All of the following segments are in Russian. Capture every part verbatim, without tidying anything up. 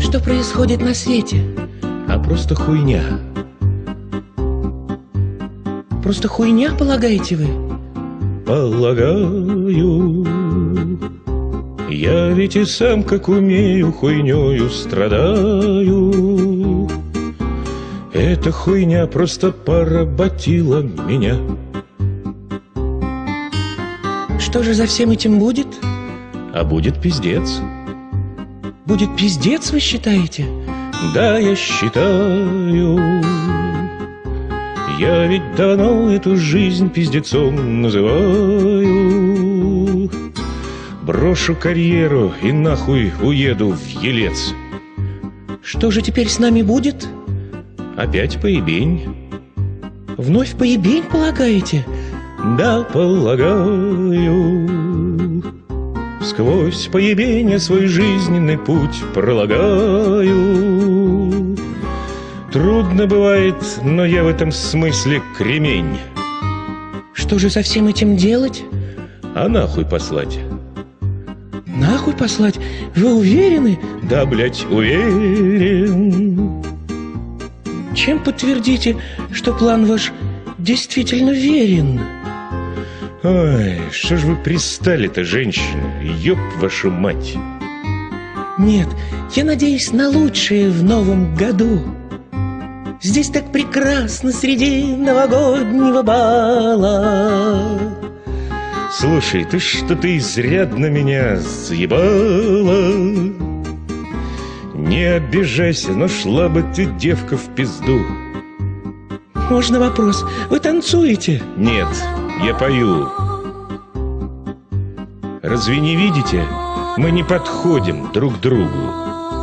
что происходит на свете? А просто хуйня. Просто хуйня, полагаете вы? Полагаю. Я ведь и сам, как умею, хуйнёю страдаю. Эта хуйня просто поработила меня. Что же за всем этим будет? А будет пиздец. Будет пиздец, вы считаете? Да, я считаю. Я ведь давно эту жизнь пиздецом называю. Брошу карьеру и нахуй уеду в Елец. Что же теперь с нами будет? Опять поебень. Вновь поебень, полагаете? Да, полагаю. Сквозь поебень свой жизненный путь пролагаю. Трудно бывает, но я в этом смысле кремень. Что же со всем этим делать? А нахуй послать. Нахуй послать? Вы уверены? Да, блядь, уверен. Чем подтвердите, что план ваш действительно верен? Ой, что ж вы пристали-то, женщина? Ёб вашу мать. Нет, я надеюсь на лучшее в новом году. Здесь так прекрасно среди новогоднего бала. Слушай, ты что-то изрядно меня заебала. Не обижайся, но шла бы ты, девка, в пизду. Можно вопрос? Вы танцуете? Нет, я пою. Разве не видите? Мы не подходим друг к другу.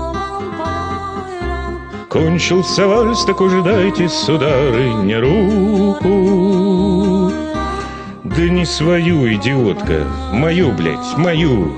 Кончился вальс, так уже дайте, сударыня, руку. Да не свою, идиотка, мою, блядь, мою.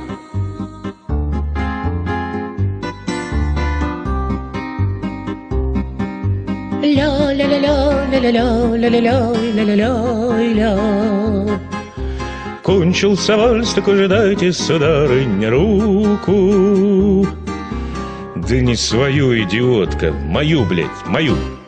Ля-ля-ля-ля-ля-ля-ля-ля-ля-ля-ля-ля. Кончился вальс, так уже дайте, сударыня, руку. Да не свою, идиотка, мою, блядь, мою.